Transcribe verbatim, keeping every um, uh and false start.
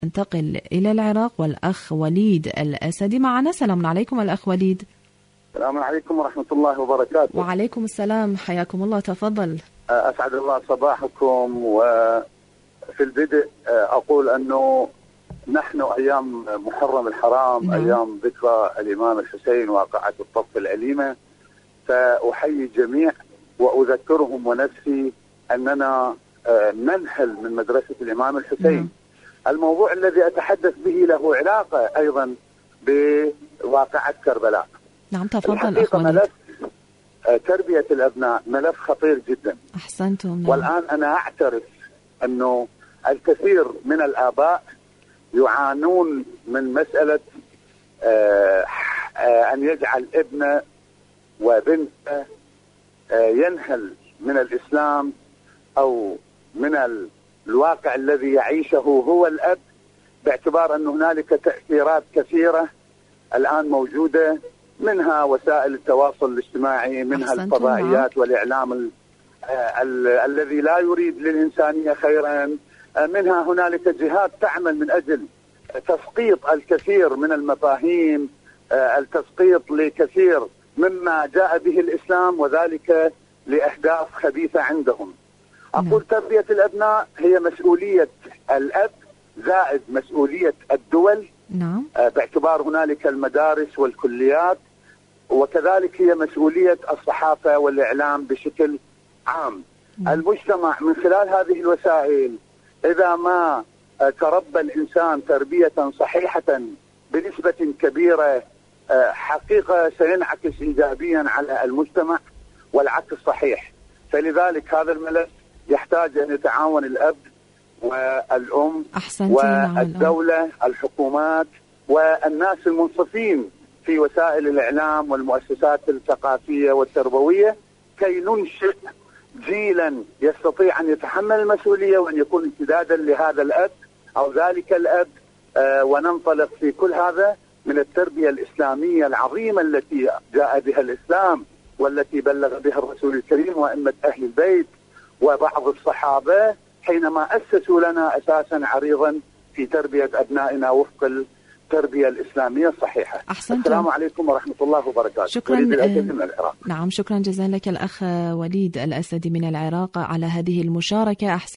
ننتقل إلى العراق والأخ وليد الأسدي معنا. سلام عليكم الأخ وليد. السلام عليكم ورحمة الله وبركاته. وعليكم السلام، حياكم الله، تفضل. أسعد الله صباحكم. وفي البدء أقول أنه نحن أيام محرم الحرام، نعم. أيام ذكرى الإمام الحسين واقعة الطف الأليمة، فأحيي الجميع وأذكرهم ونفسي أننا ننهل من مدرسة الإمام الحسين. نعم. الموضوع الذي أتحدث به له علاقة أيضا بواقعة كربلاء. نعم تفضل أخ وليد. ملف تربية الأبناء ملف خطير جدا. أحسنتم. نعم. والآن أنا أعترف أنه الكثير من الآباء يعانون من مسألة آه آه أن يجعل ابنه وبنته آه ينهل من الإسلام أو من الواقع الذي يعيشه هو الأب، باعتبار أن هنالك تأثيرات كثيرة الآن موجودة، منها وسائل التواصل الاجتماعي، منها الفضائيات والإعلام ال ال الذي لا يريد للإنسانية خيرا، منها هنالك جهات تعمل من أجل تسقيط الكثير من المفاهيم، التسقيط لكثير مما جاء به الإسلام، وذلك لأهداف خبيثة عندهم. أقول تربية الأبناء هي مسؤولية الأب زائد مسؤولية الدول. نعم. باعتبار هنالك المدارس والكليات، وكذلك هي مسؤولية الصحافة والإعلام بشكل عام. نعم. المجتمع من خلال هذه الوسائل إذا ما تربى الإنسان تربية صحيحة بنسبة كبيرة، حقيقة سينعكس إيجابيا على المجتمع، والعكس صحيح. فلذلك هذا الملف يحتاج أن يتعاون الأب والأم والدولة، الحكومات والناس المنصفين في وسائل الإعلام والمؤسسات الثقافية والتربوية، كي ننشئ جيلا يستطيع أن يتحمل المسؤولية وأن يكون امتدادا لهذا الأب أو ذلك الأب. آه وننطلق في كل هذا من التربية الإسلامية العظيمة التي جاء بها الإسلام، والتي بلغ بها الرسول الكريم وأئمة أهل البيت وبعض الصحابة، حينما أسسوا لنا أساسا عريضا في تربية أبنائنا وفق التربية الإسلامية الصحيحة. أحسنتم. السلام عليكم ورحمة الله وبركاته. شكرا. وليد الأسدي من العراق. نعم شكرا جزيلا لك الأخ وليد الأسدي من العراق على هذه المشاركة. أحسن